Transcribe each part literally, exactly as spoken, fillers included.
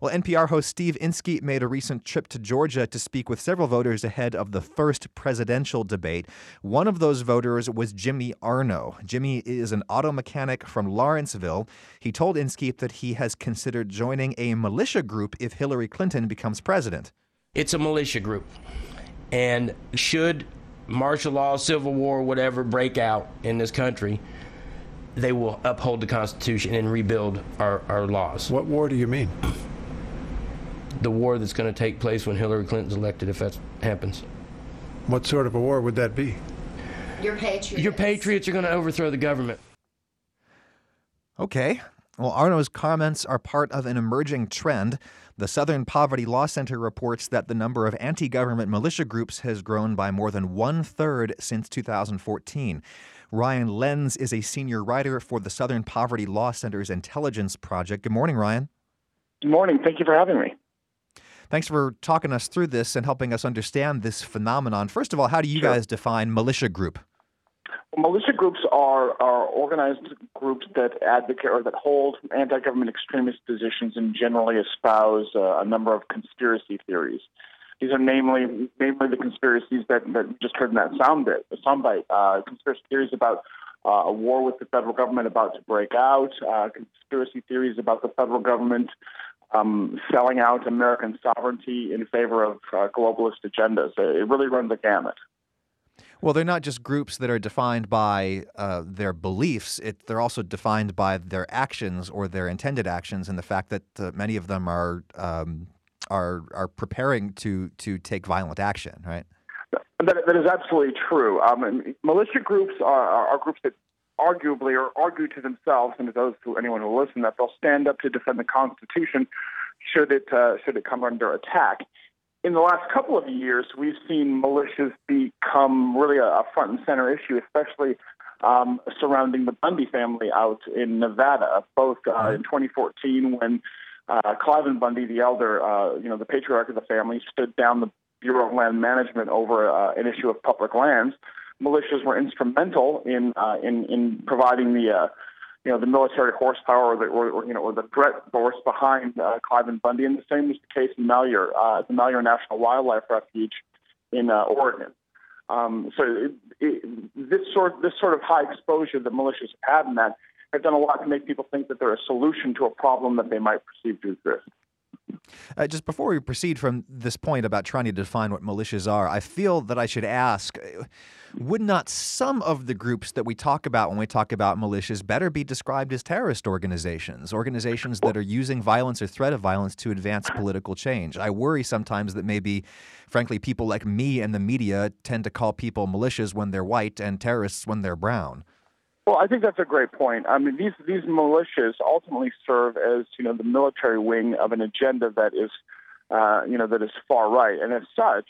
Well, N P R host Steve Inskeep made a recent trip to Georgia to speak with several voters ahead of the first presidential debate. One of those voters was Jimmy Arno. Jimmy is an auto mechanic from Lawrenceville. He told Inskeep that he has considered joining a militia group if Hillary Clinton becomes president. It's a militia group. And should martial law, civil war, whatever break out in this country, they will uphold the Constitution and rebuild our, our laws. What war do you mean? The war that's going to take place when Hillary Clinton's elected, if that happens. What sort of a war would that be? Your patriots. Your patriots are going to overthrow the government. Okay. Well, Arno's comments are part of an emerging trend. The Southern Poverty Law Center reports that the number of anti-government militia groups has grown by more than one-third since two thousand fourteen. Ryan Lenz is a senior writer for the Southern Poverty Law Center's Intelligence Project. Good morning, Ryan. Good morning. Thank you for having me. Thanks for talking us through this and helping us understand this phenomenon. First of all, how do you Sure. guys define militia group? Well, militia groups are, are organized groups that advocate or that hold anti-government extremist positions and generally espouse uh, a number of conspiracy theories. These are namely, namely the conspiracies that, that we just heard in that sound bit, the soundbite. Uh, conspiracy theories about uh, a war with the federal government about to break out. Uh, conspiracy theories about the federal government Um, selling out American sovereignty in favor of uh, globalist agendas. It really runs the gamut. Well, they're not just groups that are defined by uh, their beliefs. It, they're also defined by their actions or their intended actions, and the fact that uh, many of them are um, are are preparing to to take violent action. Right? That, that is absolutely true. Um, and militia groups are, are, are groups that arguably or argue to themselves and to those who anyone who will listen that they'll stand up to defend the Constitution should it uh, should it come under attack. In the last couple of years, we've seen militias become really a, a front and center issue, especially um, surrounding the Bundy family out in Nevada. Both uh, in twenty fourteen, when uh, Cliven Bundy, the elder, uh, you know, the patriarch of the family, stood down the Bureau of Land Management over uh, an issue of public lands. Militias were instrumental in uh, in in providing the uh, you know the military horsepower or, the, or, or you know or the threat force behind uh, Cliven Bundy, and the same was the case in Malheur, uh, the Malheur National Wildlife Refuge in uh, Oregon. Um, so it, it, this sort this sort of high exposure that militias have had in that have done a lot to make people think that they're a solution to a problem that they might perceive to exist. Uh, just before we proceed from this point about trying to define what militias are, I feel that I should ask, would not some of the groups that we talk about when we talk about militias better be described as terrorist organizations, organizations that are using violence or threat of violence to advance political change? I worry sometimes that maybe, frankly, people like me and the media tend to call people militias when they're white and terrorists when they're brown. Well, I think that's a great point. I mean, these these militias ultimately serve as, you know, the military wing of an agenda that is, uh, you know, that is far right, and as such,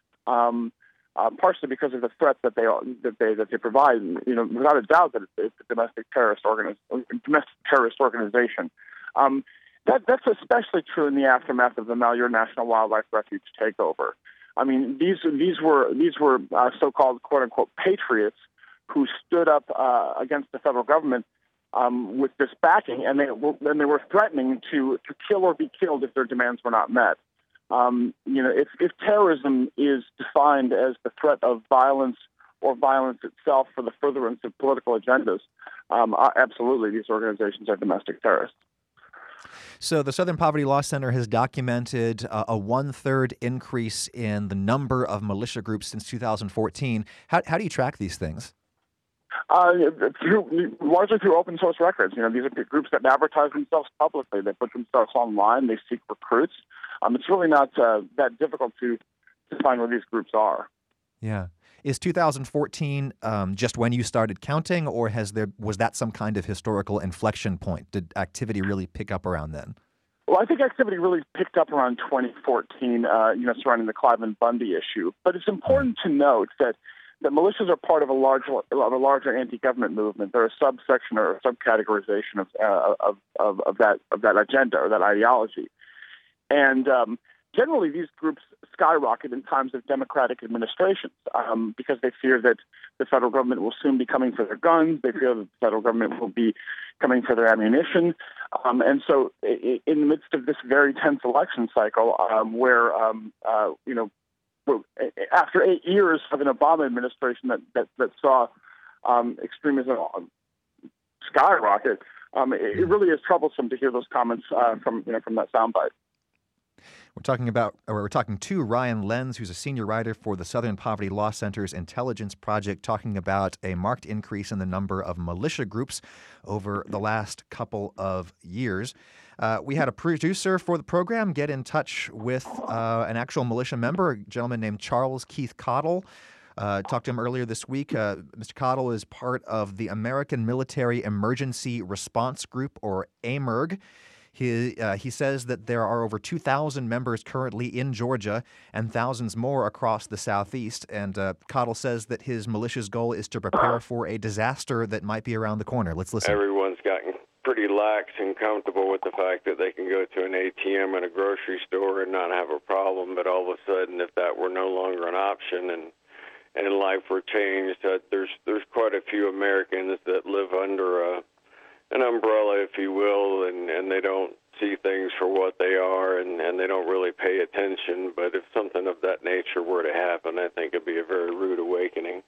um, uh, partially because of the threat that they that they that they provide, you know, without a doubt that it's a domestic terrorist organiz- domestic terrorist organization. Um, that that's especially true in the aftermath of the Malheur National Wildlife Refuge takeover. I mean, these these were these were uh, so-called quote unquote patriots who stood up uh, against the federal government um, with this backing, and they were, and they were threatening to, to kill or be killed if their demands were not met. Um, you know, if, if terrorism is defined as the threat of violence or violence itself for the furtherance of political agendas, um, uh, absolutely, these organizations are domestic terrorists. So the Southern Poverty Law Center has documented uh, a one-third increase in the number of militia groups since two thousand fourteen. How, how do you track these things? Uh, through, largely through open source records. You know, these are groups that advertise themselves publicly. They put themselves online. They seek recruits. Um, it's really not uh, that difficult to, to find where these groups are. Yeah. Is two thousand fourteen um, just when you started counting, or has there was that some kind of historical inflection point? Did activity really pick up around then? Well, I think activity really picked up around twenty fourteen, uh, you know, surrounding the Cliven Bundy issue. But it's important to note that that militias are part of a larger, of a larger anti-government movement. They're a subsection or a subcategorization of, uh, of, of, of that of that agenda or that ideology. And um, generally, these groups skyrocket in times of Democratic administrations um, because they fear that the federal government will soon be coming for their guns. They fear that the federal government will be coming for their ammunition. Um, and so in the midst of this very tense election cycle um, where, um, uh, you know, after eight years of an Obama administration that, that, that saw um, extremism skyrocket, um, it, it really is troublesome to hear those comments uh, from, you know, from that soundbite. We're talking about, or we're talking to Ryan Lenz, who's a senior writer for the Southern Poverty Law Center's Intelligence Project, talking about a marked increase in the number of militia groups over the last couple of years. Uh, we had a producer for the program get in touch with uh, an actual militia member, a gentleman named Charles Keith Cottle. Uh, talked to him earlier this week. Uh, Mister Cottle is part of the American Military Emergency Response Group, or A M E R G. He, uh, he says that there are over two thousand members currently in Georgia and thousands more across the Southeast. And uh, Cottle says that his militia's goal is to prepare for a disaster that might be around the corner. Let's listen. Everyone's gotten pretty lax and comfortable with the fact that they can go to an A T M in a grocery store and not have a problem. But all of a sudden, if that were no longer an option and and life were changed, uh, there's there's quite a few Americans that live under a an umbrella, if you will, and, and they don't see things for what they are, and, and they don't really pay attention. But if something of that nature were to happen, I think it'd be a very rude awakening.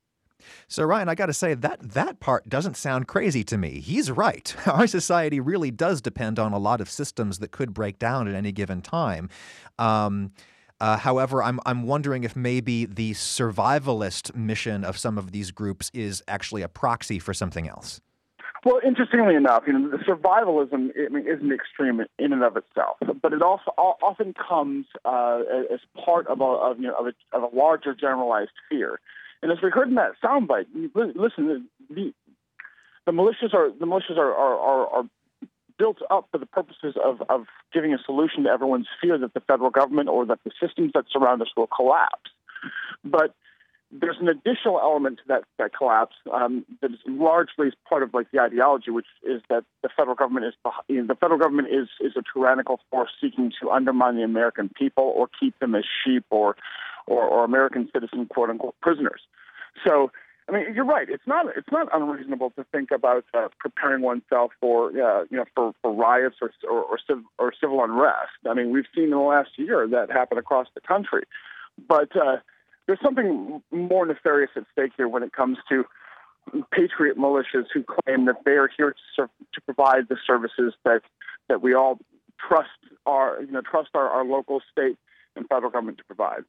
So, Ryan, I got to say, that that part doesn't sound crazy to me. He's right. Our society really does depend on a lot of systems that could break down at any given time. Um, uh, however, I'm I'm wondering if maybe the survivalist mission of some of these groups is actually a proxy for something else. Well, interestingly enough, you know, the survivalism I mean, isn't extreme in and of itself, but it also often comes uh, as part of a, of, you know, of, a, of a larger generalized fear. And as we heard in that soundbite, listen, the, the militias are the militias are, are, are, are built up for the purposes of, of giving a solution to everyone's fear that the federal government or that the systems that surround us will collapse. But there's an additional element to that, that collapse um, that is largely part of like the ideology, which is that the federal government is you know, the federal government is is a tyrannical force seeking to undermine the American people or keep them as sheep or or, or American citizen quote unquote prisoners. So, I mean, you're right. It's not it's not unreasonable to think about uh, preparing oneself for uh, you know for, for riots or or, or, civ- or civil unrest. I mean, we've seen in the last year that happen across the country, but. Uh, There's something more nefarious at stake here when it comes to patriot militias who claim that they are here to serve, to provide the services that, that we all trust our you know trust our, our local, state, and federal government to provide.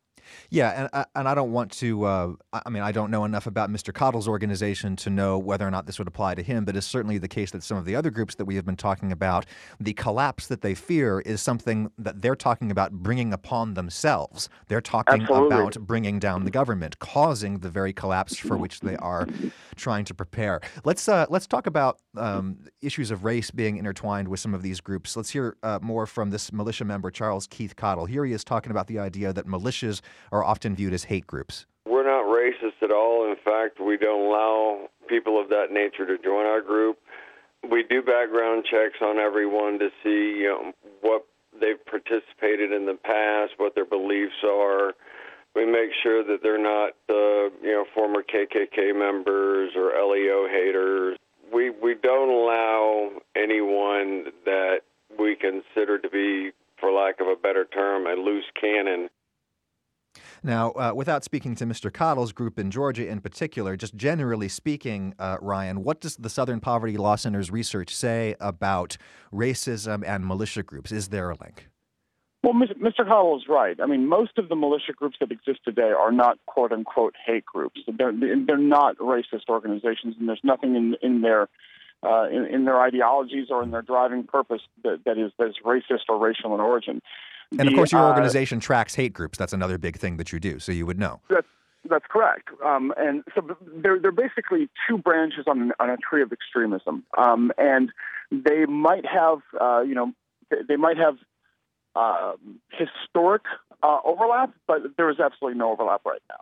Yeah, and and I don't want to. Uh, I mean, I don't know enough about Mister Cottle's organization to know whether or not this would apply to him. But it's certainly the case that some of the other groups that we have been talking about, the collapse that they fear is something that they're talking about bringing upon themselves. They're talking Absolutely. about bringing down the government, causing the very collapse for which they are trying to prepare. Let's uh, let's talk about um, issues of race being intertwined with some of these groups. Let's hear uh, more from this militia member, Charles Keith Cottle. Here he is talking about the idea that militias are often viewed as hate groups. We're not racist at all. In fact, we don't allow people of that nature to join our group. We do background checks on everyone to see you know, what they've participated in the past, what their beliefs are. We make sure that they're not, uh, you know, former K K K members or L E O haters. We we don't allow anyone that we consider to be, for lack of a better term, a loose cannon. Now, uh, without speaking to Mister Cottle's group in Georgia in particular, just generally speaking, uh, Ryan, what does the Southern Poverty Law Center's research say about racism and militia groups? Is there a link? Well, Mister Cottle is right. I mean, most of the militia groups that exist today are not quote-unquote hate groups. They're, they're not racist organizations, and there's nothing in, in their uh, in, in their ideologies or in their driving purpose that, that is that is racist or racial in origin. And of The, course, your uh, organization tracks hate groups. That's another big thing that you do, so you would know. That's that's correct. Um, and so they're they're basically two branches on on a tree of extremism, um, and they might have uh, you know they, they might have uh, historic uh, overlap, but there is absolutely no overlap right now.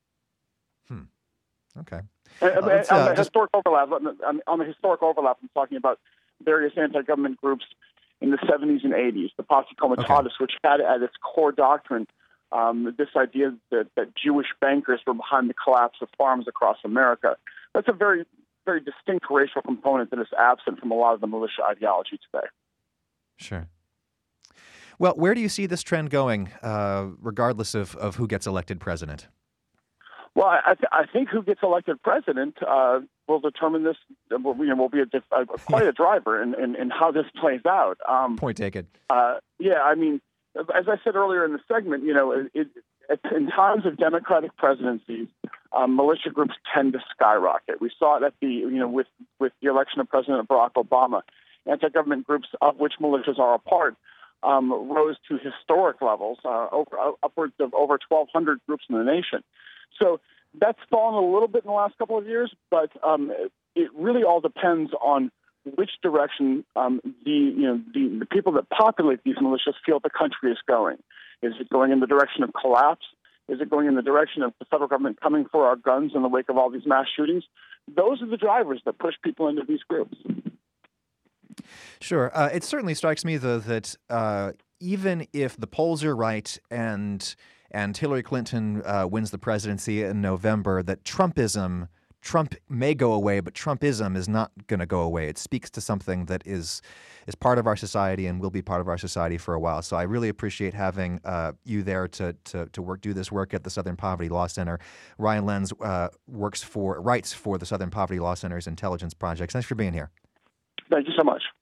Hmm. Okay. And, Uh, let's, on uh, the just- historic overlap, on, on the historic overlap, I'm talking about various anti-government groups in the seventies and eighties, the Posse Comitatus, which had at its core doctrine um, this idea that, that Jewish bankers were behind the collapse of farms across America. That's a very, very distinct racial component that is absent from a lot of the militia ideology today. Sure. Well, where do you see this trend going, uh, regardless of, of who gets elected president? Well, I, th- I think who gets elected president uh, will determine this. Will, you know, will be a, diff- a quite a driver in, in, in how this plays out. Um, Point taken. Uh, yeah, I mean, as I said earlier in the segment, you know, it, it, in times of Democratic presidencies, um, militia groups tend to skyrocket. We saw it at the, you know, with with the election of President Barack Obama. Anti-government groups, of which militias are a part, um, rose to historic levels, uh, over, uh, upwards of over twelve hundred groups in the nation. So that's fallen a little bit in the last couple of years, but um, it really all depends on which direction um, the you know the, the people that populate these militias feel the country is going. Is it going in the direction of collapse? Is it going in the direction of the federal government coming for our guns in the wake of all these mass shootings? Those are the drivers that push people into these groups. Sure. Uh, it certainly strikes me, though, that uh, even if the polls are right and and Hillary Clinton uh, wins the presidency in November, that Trumpism, Trump may go away, but Trumpism is not going to go away. It speaks to something that is is part of our society and will be part of our society for a while. So I really appreciate having uh, you there to to to work do this work at the Southern Poverty Law Center. Ryan Lenz uh, works for writes for the Southern Poverty Law Center's intelligence projects. Thanks for being here. Thank you so much.